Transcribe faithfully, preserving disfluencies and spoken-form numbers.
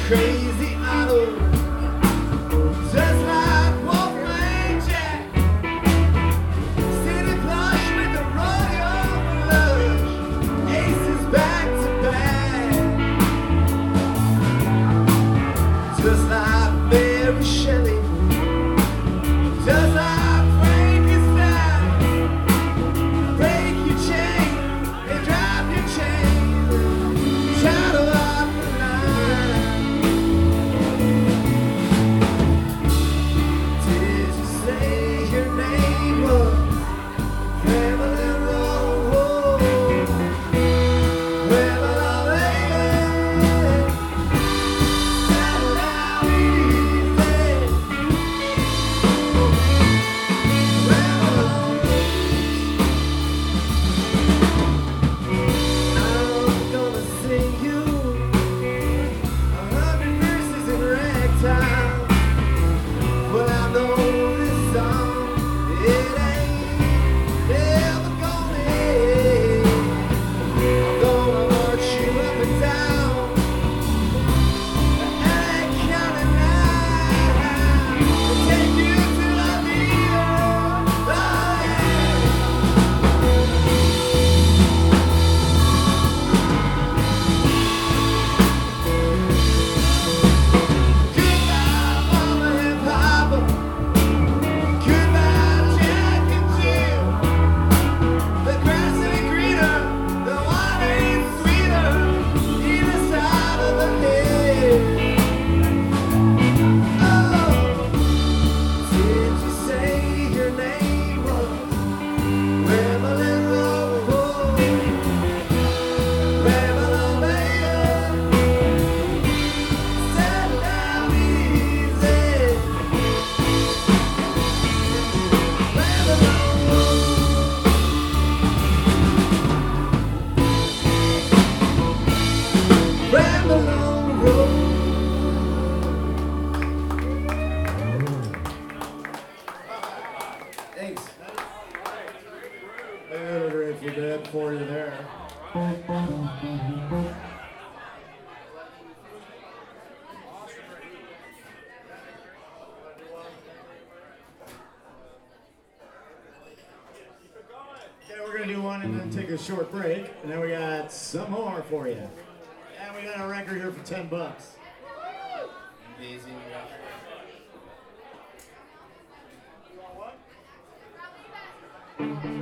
crazy idol, just like Wolfman Jack, sitting flush with the royal flush, aces back to back, just like Mary Shelley, just like Frankenstein, break your chain and drop your chain, shadow up the line. Did you say your name was Marilyn Monroe? Marilyn Monroe. Settle down easy. I'm gonna sing you a hundred verses in ragtime. Well, I know this song, it ain't never gonna end. I'm gonna march you up and down L A County line and take you to La Vida. Oh, yeah. Goodbye, Mama and Papa. Goodbye, Jack and Jill. The grass ain't greener, the wine ain't sweeter, either side of the hill. Oh, did you say your name was Marilyn Monroe? Marilyn Monroe. Settle down easy. Marilyn Monroe. Ramble on the road. Thanks. Little Grateful Dead for you there. Okay, we're gonna do one and then take a short break, and then we got some more for you. And we got a record here for ten bucks. Amazing. You want one?